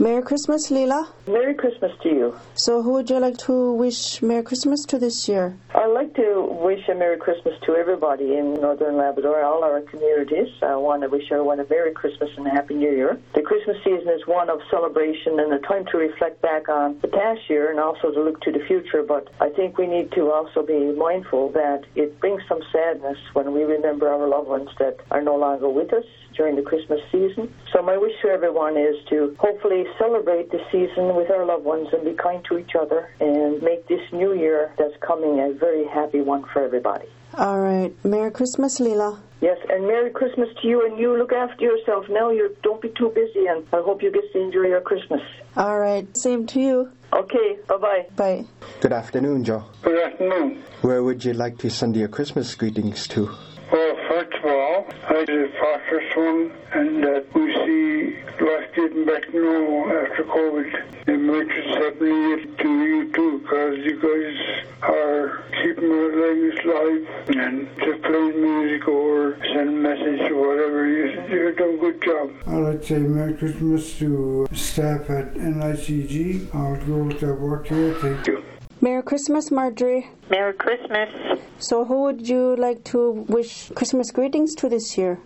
Merry Christmas, Leela. Merry Christmas to you. So who would you like to wish Merry Christmas to this year? I'd like to wish a Merry Christmas to everybody in Northern Labrador, all our communities. I want to wish everyone a Merry Christmas and a Happy New Year. The Christmas season is one of celebration and a time to reflect back on the past year and also to look to the future, but I think we need to also be mindful that it brings some sadness when we remember our loved ones that are no longer with us during the Christmas season. So my wish to everyone is to hopefully celebrate the season with our loved ones and be kind to each other and make this new year that's coming a very happy one for everybody. All right. Merry Christmas, Leela. Yes, and Merry Christmas to you, and you look after yourself now. Don't be too busy, and I hope you get to enjoy your Christmas. All right. Same to you. Okay, bye-bye. Bye. Good afternoon, Joe. Good afternoon. Where would you like to send your Christmas greetings to? Well, first of all, I did a phosphorus one, and that we see life getting back to normal after COVID. And Merry Christmas, Happy New Year to you too, because you guys are keeping our legacy alive and just playing music or sending a message or whatever. You're doing a good job. I'd like to say Merry Christmas to staff at NICG. I'll go with their work here. Thank you. Merry Christmas, Marjorie. Merry Christmas. So who would you like to wish Christmas greetings to this year?